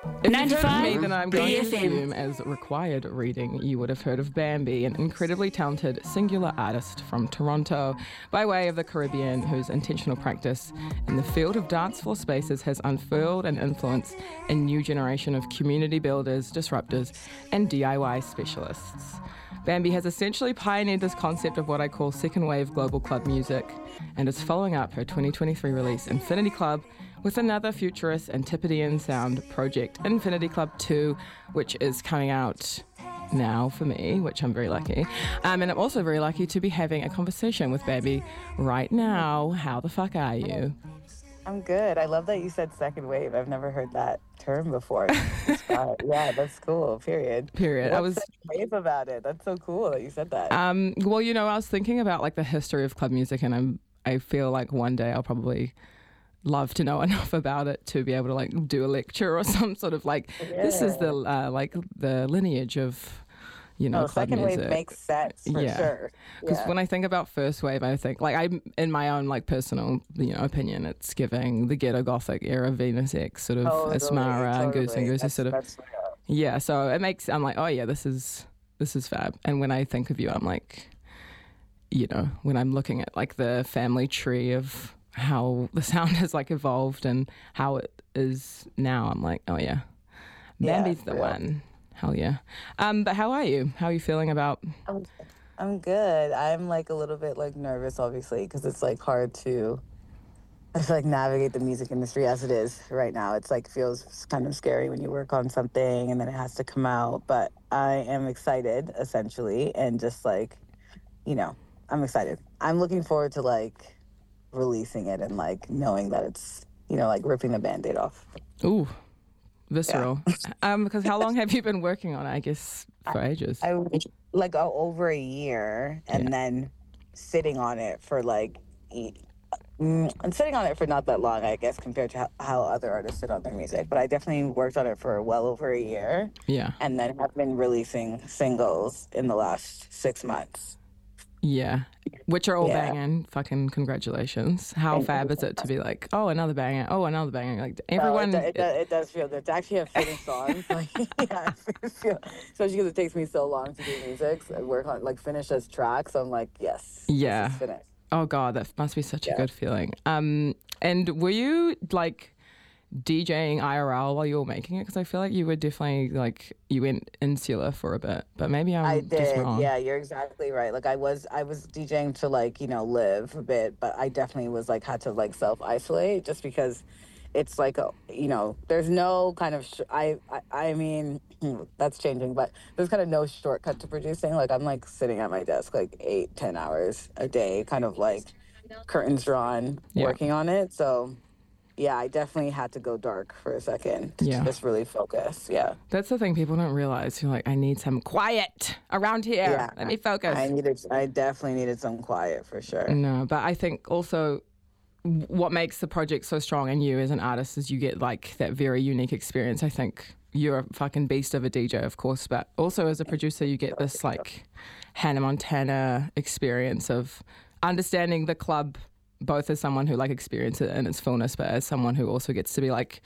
If you've heard of me, 95 then I'm going to BFM. assume, as required reading, you would have heard of Bambi, an incredibly talented singular artist from Toronto, by way of the Caribbean, whose intentional practice in the field of dance floor spaces has unfurled and influenced a new generation of community builders, disruptors, and DIY specialists. Bambi has essentially pioneered this concept of what I call second wave global club music, and is following up her 2023 release, Infinity Club, with another futurist Antipodean sound project, Infinity Club 2, which is coming out now for me, which I'm very lucky. And I'm also very lucky to be having a conversation with Bambi right now. How the fuck are you? I'm good. I love that you said second wave. I've never heard that term before. Yeah, that's cool. Period. Period. What's second wave about it? That's so cool that you said that. Well, you know, I was thinking about like the history of club music, and I feel like one day I'll probably love to know enough about it to be able to like do a lecture or some sort of like this is the like the lineage of, you know, club second music. wave makes sense for sure. Because when I think about first wave, I think like I'm in my own like personal, you know, opinion, it's giving the ghetto gothic era, Venus X, sort of Asmara and Goose and Goose is sort of So it makes I'm like, oh yeah, this is fab. And when I think of you, I'm like, you know, when I'm looking at like the family tree of how the sound has like evolved and how it is now, I'm like, oh yeah, Bambi's the one. Hell yeah. But how are you? How are you feeling about? I'm good. I'm like a little bit like nervous, obviously, because it's like hard to, I feel like, navigate the music industry as it is right now. It's like feels kind of scary when you work on something and then it has to come out. But I am excited, essentially, and just like, you know, I'm excited. I'm looking forward to like releasing it and like knowing that it's, you know, like ripping the Band-Aid off. Ooh, visceral. Yeah. Because how long have you been working on it? I guess for ages. I like over a year, and then sitting on it for like, and sitting on it for not that long, I guess, compared to how other artists sit on their music. But I definitely worked on it for well over a year. Yeah. And then have been releasing singles in the last 6 months. Yeah, which are all banging. Fucking congratulations. How fab is it to be like, oh, another banger, oh, another banger. Like everyone. No, it does feel good to actually have finished songs. Like, yeah, especially because it takes me so long to do music. So I work on like finish as tracks. So I'm like, yes. Yeah. This is finished. Oh God, that must be such a good feeling. And were you like DJing IRL while you were making it? Because I feel like you were definitely like you went insular for a bit, but maybe I did. just wrong. Yeah, you're exactly right. Like I was DJing to like, you know, live a bit, but I definitely was like had to like self isolate just because it's like you know, there's no kind of I mean that's changing, but there's kind of no shortcut to producing. Like I'm like sitting at my desk like 8-10 hours a day, kind of like curtains drawn, working on it. So yeah, I definitely had to go dark for a second to just really focus. Yeah. That's the thing people don't realize. You're like, I need some quiet around here. Yeah. Let me focus. I definitely needed some quiet for sure. No, but I think also what makes the project so strong and you as an artist is you get like that very unique experience. I think you're a fucking beast of a DJ, of course, but also as a producer, you get this like Hannah Montana experience of understanding the club, both as someone who like experiences it in its fullness, but as someone who also gets to be like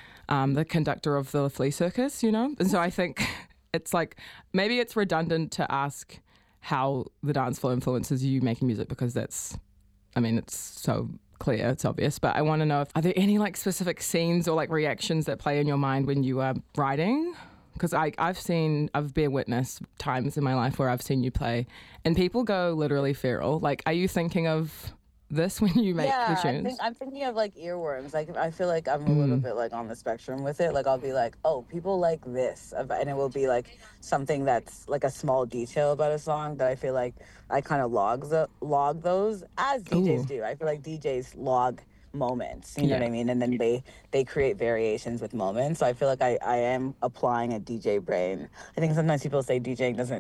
the conductor of the flea circus, you know? And so I think it's like, maybe it's redundant to ask how the dance floor influences you making music, because that's, I mean, it's so clear, it's obvious, but I want to know, are there any like specific scenes or like reactions that play in your mind when you are writing? Because I've been witness times in my life where I've seen you play and people go literally feral. Like, are you thinking of this when you make the tunes? I'm thinking of like earworms. Like I feel like I'm a little bit like on the spectrum with it. Like I'll be like, oh, people like this, and it will be like something that's like a small detail about a song that I feel like I kind of log those as DJs do. I feel like DJs log moments, you know what I mean, and then they create variations with moments. So I feel like I am applying a DJ brain. I think sometimes people say DJing doesn't.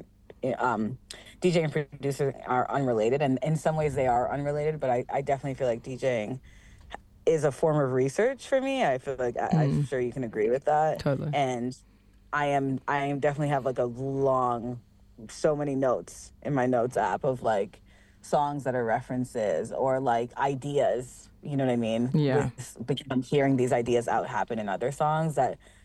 DJ and producer are unrelated, and in some ways they are unrelated, but I definitely feel like DJing is a form of research for me. I feel like I'm sure you can agree with that. Totally. And I am definitely have like a long, so many notes in my notes app of like songs that are references or like ideas, you know what I mean? Yeah. Because I'm hearing these ideas out happen in other songs that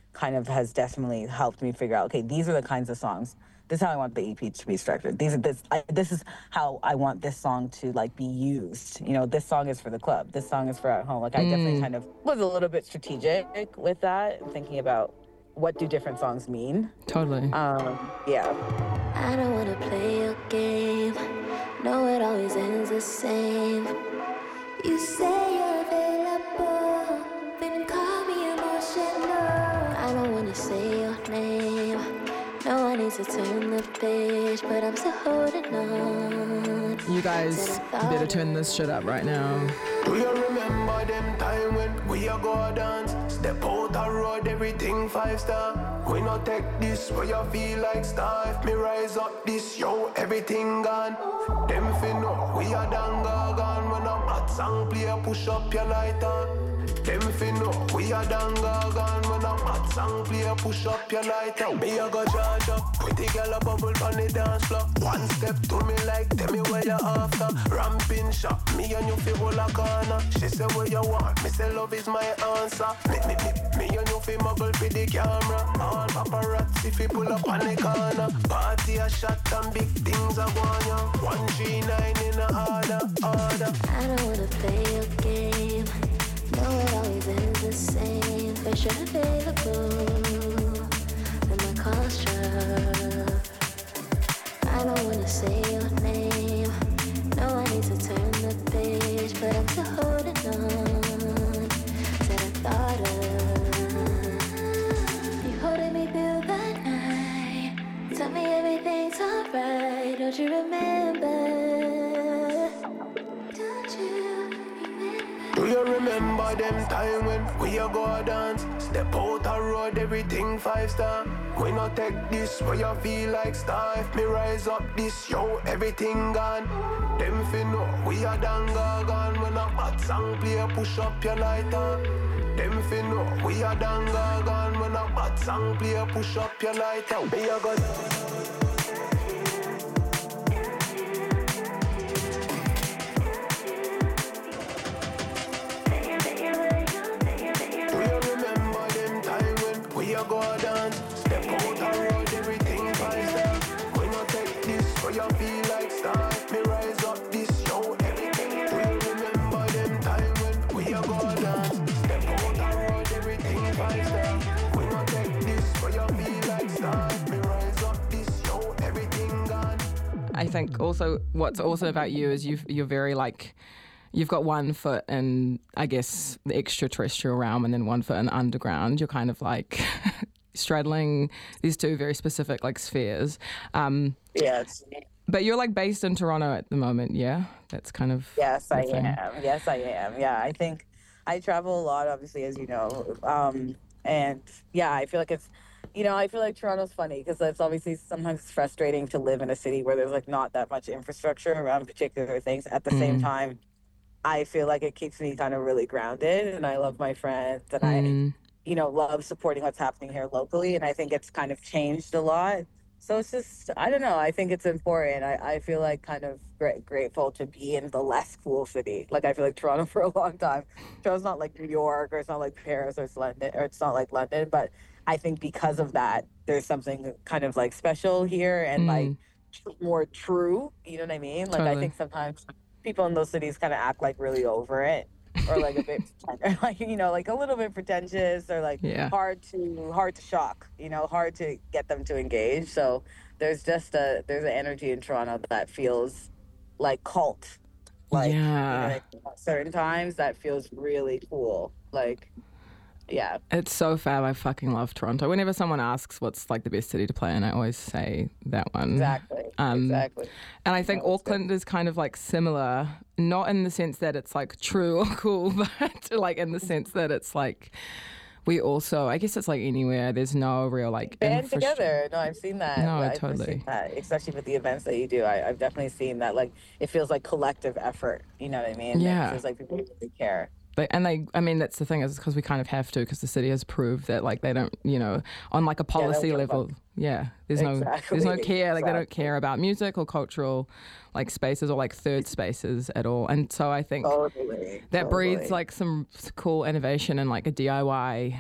kind of has definitely helped me figure out, okay, these are the kinds of songs. This is how I want the EP to be structured. This is how I want this song to like be used. You know, this song is for the club. This song is for at home. Like I definitely kind of was a little bit strategic with that, thinking about what do different songs mean. Totally. Yeah. I don't wanna play your game. No, it always ends the same. You say you're available, then call me emotional. I don't wanna say your name. No, I need to turn the page, but I'm still holding on. You guys better turn this shit up right now. Do you remember them time when we a go dance? Step out the road, everything 5-star. We not take this where you feel like star. If me rise up this, yo, everything gone. Them fin know we a danga gone. When a hot song play, push up your lighter. Them fin know we a danga gone. When a hot song play, push up your lighter. Me a go charge up, pretty girl a bubble on the dance floor. One step to me like, tell me where you after. Ramping shot, me and you feel hold a corner. She say what you want, me say love is my answer. Me and you feel muggle for the camera. All paparazzi fi pull up on the corner. Party a shot and big things are going on. 139 in a order. I don't wanna play your game. No, it always ends the same. Pressure available when my call's drop. I don't wanna say your name. No, I need to turn the page, but I'm still holding on to the thought of you holding me through the night. Tell me everything's alright. Don't you remember? Don't you remember? Do you remember them time when we a go dance? Step out the road, everything 5-star. We not take this where you feel like star. If me rise up this, yo, everything gone. Them fin know we a danga gone. When a hot song play, push up your lighter. Them fin know we a danga gone. When a hot song play, push up your lighter. Me a go. Go dance, step out the road, everything 5-star. We not take this where you feel like star. Me rise up this, show everything. Do you remember them time when we a go dance? Step out the road, everything 5-star. We not take this where you feel like star. Me rise up this, show everything gone. I think also what's awesome about you is you're very like, you've got one foot in, I guess, the extraterrestrial realm and then one foot in underground. You're kind of like straddling these two very specific like spheres. Yes. But you're like based in Toronto at the moment, yeah? That's kind of Yes, I thing. am. Yes, I am. Yeah, I think I travel a lot, obviously, as you know. And yeah, I feel like it's, you know, I feel like Toronto's funny because it's obviously sometimes frustrating to live in a city where there's like not that much infrastructure around particular things. At the same time, I feel like it keeps me kind of really grounded, and I love my friends, and I, you know, love supporting what's happening here locally. And I think it's kind of changed a lot. So it's just, I don't know. I think it's important. I feel like kind of grateful to be in the less cool city. Like I feel like Toronto for a long time. Toronto's not like New York, or it's not like Paris, or it's London, or it's not like London. But I think because of that, there's something kind of like special here and like more true. You know what I mean? Like Totally. I think sometimes people in those cities kind of act like really over it, or like a bit, or like, you know, like a little bit pretentious, or like hard to shock, you know, hard to get them to engage. So there's just there's an energy in Toronto that feels like cult, like, you know, like at certain times that feels really cool. Like, yeah. It's so fab. I fucking love Toronto. Whenever someone asks what's like the best city to play in, I always say that one. Exactly. Exactly. And I think Auckland is kind of like similar, not in the sense that it's like true or cool, but like in the sense that it's like we also, I guess it's like anywhere, there's no real like band together. No, I've seen that. No, I've totally. seen that, especially with the events that you do. I've definitely seen that. Like it feels like collective effort. You know what I mean? Yeah. It feels like people really care. I mean, that's the thing is because we kind of have to, because the city has proved that like they don't, you know, on like a policy level, there's no care, like they don't care about music or cultural like spaces or like third spaces at all. And so I think that breeds like some cool innovation and like a DIY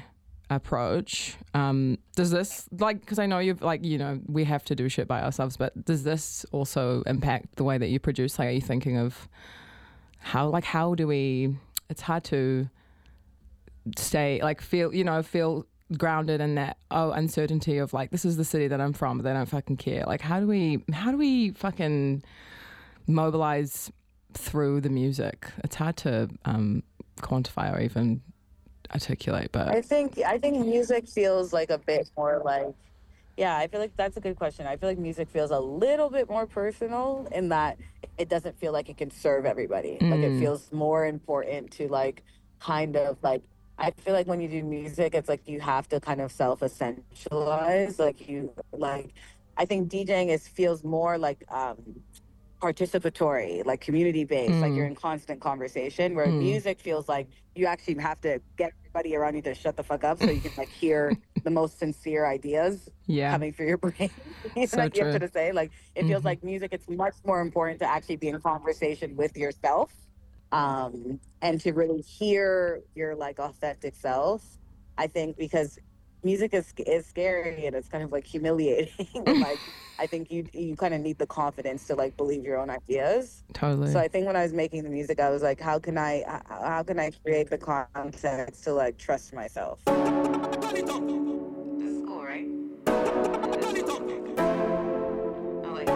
approach. Does this, like, because I know you've, like, you know, we have to do shit by ourselves, but does this also impact the way that you produce? Like, are you thinking of how do we, it's hard to stay, like, feel grounded in that uncertainty of, like, this is the city that I'm from, but they don't fucking care. Like, how do we fucking mobilize through the music? It's hard to quantify or even articulate, but I think music feels like a bit more like, yeah, I feel like that's a good question. I feel like music feels a little bit more personal in that it doesn't feel like it can serve everybody. Like, it feels more important to, like, kind of like, I feel like when you do music, it's like you have to kind of self-essentialize. I think DJing feels more like participatory, like community-based, like you're in constant conversation, where music feels like you actually have to get everybody around you to shut the fuck up so you can, like, hear the most sincere ideas coming through your brain. So like, you true. have to say, like, it feels like music, it's much more important to actually be in conversation with yourself, and to really hear your, like, authentic self. I think because music is scary and it's kind of, like, humiliating. And, like, I think you kind of need the confidence to, like, believe your own ideas. totally. So I think when I was making the music, I was like, how can I create the context to, like, trust myself? This is cool, right? Oh, wait.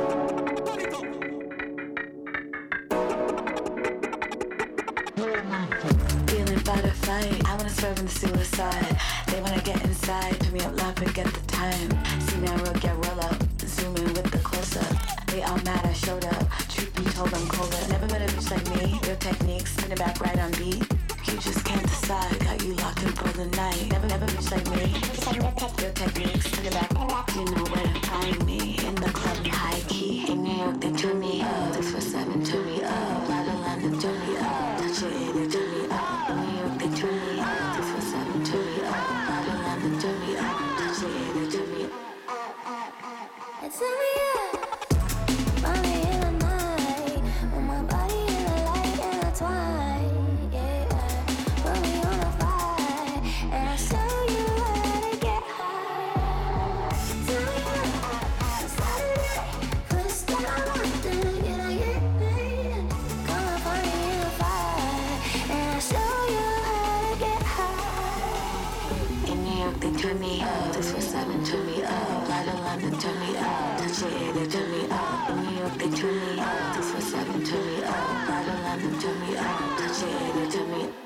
Feeling butterfly, I wanna swerve in the suicide. They wanna get inside, put me up loud, forget the time. See me on road, get roll up, zoom in with the close up. They all mad I showed up, truth be told I'm colder. Never met a bitch like me, your techniques, spinning back right on beat. You just can't decide, got you locked in for the night. Never bitch like me, your techniques, spinning back. You know where to find me, in the club in high key. In New York they turn me up, 647 turn me up. Lot of London turn me up, touch your ear they turn me up. In New York they turn me up, 647 turn me up. Lot of London turn me up, touch your ear they turn me up. It's turn me up. Body in the night, with my body in the light intertwined. Yeah, put me on a fire, and I'll show you how to get high. Turn me up, Saturday, first time I walked in, can I get paid? Gonna find me in a fire, and I'll show you how to get high. In New York they turn me up, 647 turn me up, Light of London turn me up, touch your ear they turn me up. In New York they turn me up, 647 turn me up, Light of London turn me up, touch your ear they turn me up.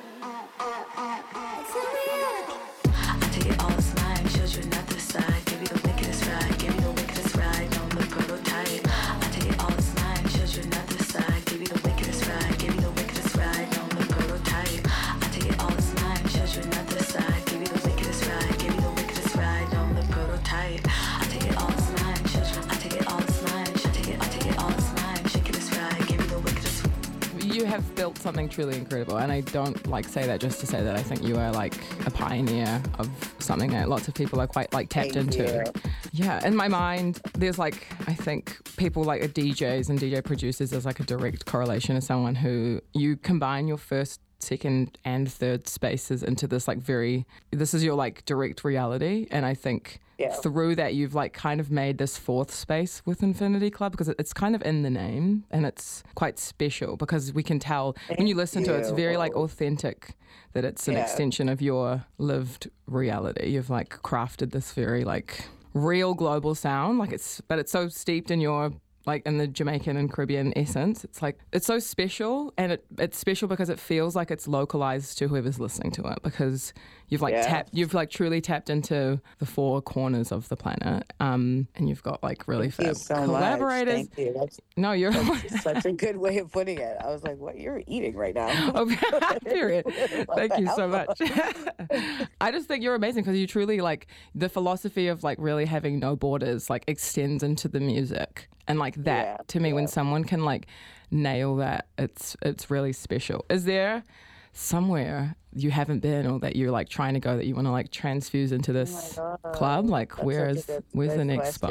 I take it all as mine, showed you another side, give you the wickedest ride, give you the wickedest ride, on the prototype. I take it all as mine, showed you another side, give you the wickedest ride, give you the wickedest ride, on the prototype. I take it all as mine, showed you another side, give you the wickedest ride, give you the wickedest ride, on the prototype. I take it all as mine, showed you, I take it all as mine, I take it all as mine, shake it as ride, give you the wickedest. You have built something truly incredible, and I don't, like, say that just to say that. I think you are, like, a pioneer of something that lots of people are quite, like, tapped Thank into. you. Yeah, in my mind, there's, like, I think people like DJs and DJ producers, there's, like, a direct correlation to someone who you combine your first, second and third spaces into this, like, this is your, like, direct reality. And I think through that you've, like, kind of made this fourth space with Infinity Club, because it's kind of in the name, and it's quite special because we can tell when you listen to it, it's very, like, authentic, that it's an extension of your lived reality. You've, like, crafted this very, like, real global sound, like, but it's so steeped in your, like, in the Jamaican and Caribbean essence. It's like, it's so special, and it's special because it feels like it's localized to whoever's listening to it, because you've, like, you've, like, truly tapped into the four corners of the planet, and you've got, like, really fab collaborators. Thank you. That's such a good way of putting it. I was like, what, you're eating right now? Oh, period. Thank you so much. I just think you're amazing because you truly, like, the philosophy of, like, really having no borders, like, extends into the music. And, like, that, to me, when someone can, like, nail that, it's really special. Is there somewhere you haven't been, or that you're, like, trying to go, that you want to, like, transfuse into this club? Like, where's the next spot?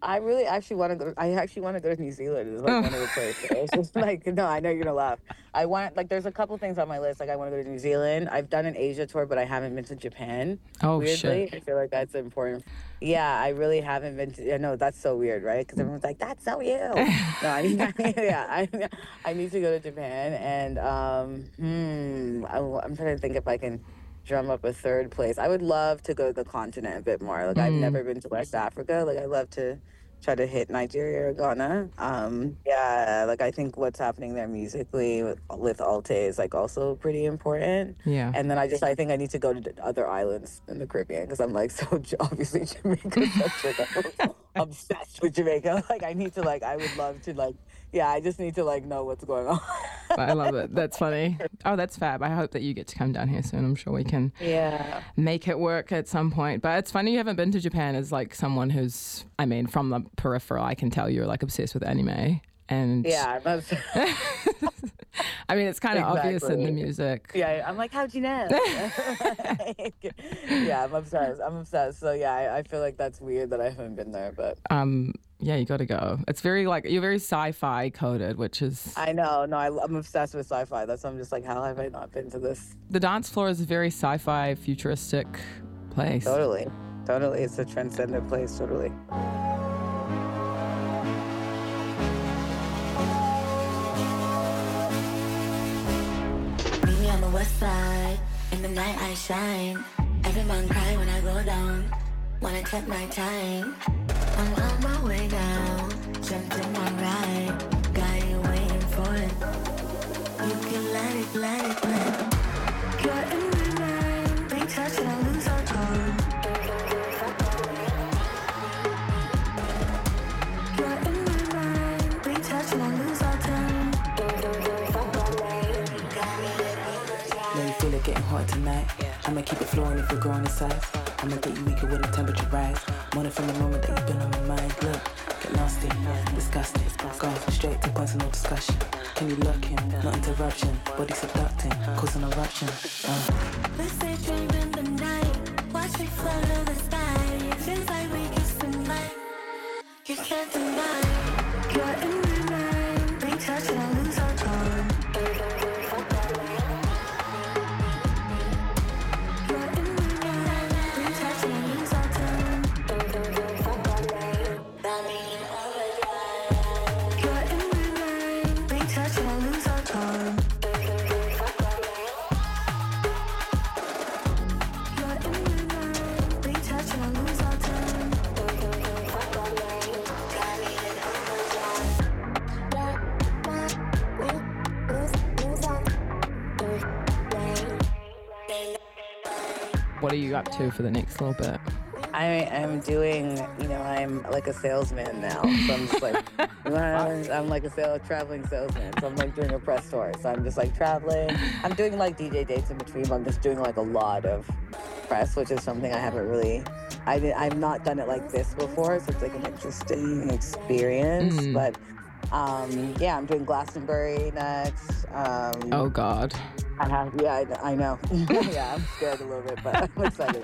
I really actually want to go. I actually want to go to New Zealand. It's like one of the places. It's just like, no, I know you're gonna laugh. I want, like, there's a couple things on my list. Like, I want to go to New Zealand. I've done an Asia tour, but I haven't been to Japan. Oh, weirdly, shit. I feel like that's important. Yeah, I really haven't been to. I know that's so weird, right? Because everyone's like, "That's so you." No, I need, yeah, I need to go to Japan, and I'm trying to think if I can drum up a third place. I would love to go to the continent a bit more. Like, I've never been to West Africa. Like, I'd love to try to hit Nigeria or Ghana. Yeah, like, I think what's happening there musically with Alte is like also pretty important. Yeah. And then I think I need to go to the other islands in the Caribbean because I'm like obviously Jamaica centric. I'm obsessed with Jamaica. Like, I need to, like, I would love to, like, yeah, I just need to, like, know what's going on. I love it. That's funny. Oh, that's fab. I hope that you get to come down here soon. I'm sure we can make it work at some point. But it's funny you haven't been to Japan as, like, someone who's, I mean, from the peripheral, I can tell you're, like, obsessed with anime. And yeah, I'm obsessed. I mean, it's kind of obvious in the music. Yeah, I'm like, how'd you know? Yeah, I'm obsessed. So yeah, I feel like that's weird that I haven't been there, but yeah, you got to go. It's very, like, you're very sci-fi coded, which is. I know. No, I'm obsessed with sci-fi. That's why I'm just like, how have I not been to this? The dance floor is a very sci-fi, futuristic place. Totally. It's a transcendent place. Totally. On the west side, in the night I shine. Every man cry when I go down. Wanna take my time. I'm on my way down. Jumped in my ride. Got you waiting for it. You can let it. You're in my mind. Big touch and I lose all time. You're in my mind. Big touch and I lose all time. Know you feel it getting hot tonight. I'ma keep it flowing if you're growing in size. I'ma get you weaker when the temperature rise. Morning from the moment that you've been on my mind. Look, get nasty, disgusting. Gone straight to points of no discussion. Can you look him? No interruption. Body subducting, causing eruption. Let's stay dreaming in the night. Watch me follow the sky. Feels like we kissed tonight. You can't deny. You're in my mind. Big touch and I lose all time. What are you up to for the next little bit? I am doing, I'm like a salesman now. So I'm just like, I'm like a traveling salesman. So I'm like doing a press tour. So I'm just like traveling. I'm doing like DJ dates in between, but I'm just doing like a lot of press, which is something I haven't really, I've not done it like this before. So it's like an interesting experience. But yeah, I'm doing Glastonbury next. Oh, God. I know. Yeah, I'm scared a little bit, but I'm excited.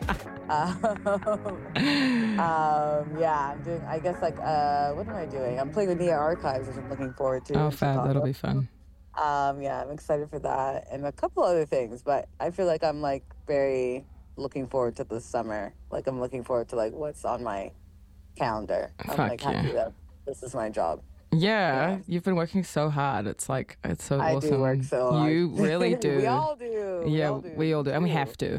Yeah, I'm doing, I guess, like, what am I doing? I'm playing with Nia Archives, which I'm looking forward to. Oh, fab, that'll be fun. Yeah, I'm excited for that and a couple other things, but I feel like I'm, like, very looking forward to the summer. Like, I'm looking forward to, like, what's on my calendar. I'm, like, happy that this is my job. Yeah, you've been working so hard. It's like, it's so awesome. I do work so hard. You really do. We all do. Yeah, we all do. And we have to.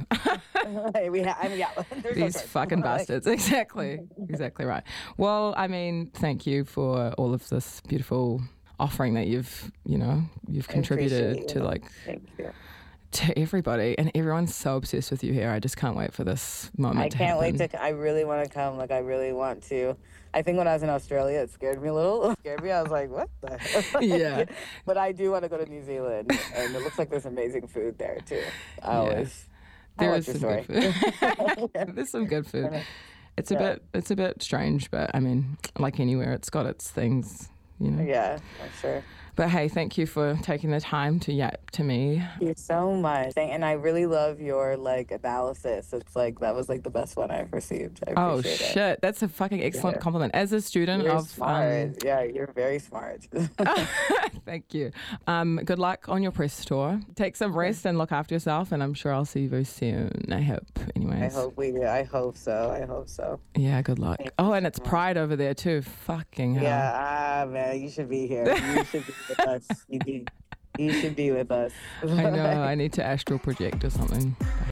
These fucking bastards. Exactly right. Well, I mean, thank you for all of this beautiful offering that you've contributed to, like, thank you. To everybody, and everyone's so obsessed with you here. I just can't wait for this moment. I can't wait to. I really want to come. Like, I really want to. I think when I was in Australia, it scared me a little. I was like, what the hell? Yeah. But I do want to go to New Zealand, and it looks like there's amazing food there too. There is some good food. There's some good food. It's a bit strange, but I mean, like anywhere, it's got its things, Yeah, I'm sure. But hey, thank you for taking the time to yap to me. Thank you so much. And I really love your like analysis. It's like that was like the best one I've received. I Oh appreciate it. shit, that's a fucking excellent compliment. As a student You're of smart. Yeah, you're very smart. thank you. Good luck on your press tour. Take some rest and look after yourself, and I'm sure I'll see you very soon. I hope. Anyways. I hope so. Yeah, good luck. Oh, and it's Pride over there too. Fucking hell. Yeah, man, you should be here. You should be with us. You should be with us. I know. I need to astral project or something.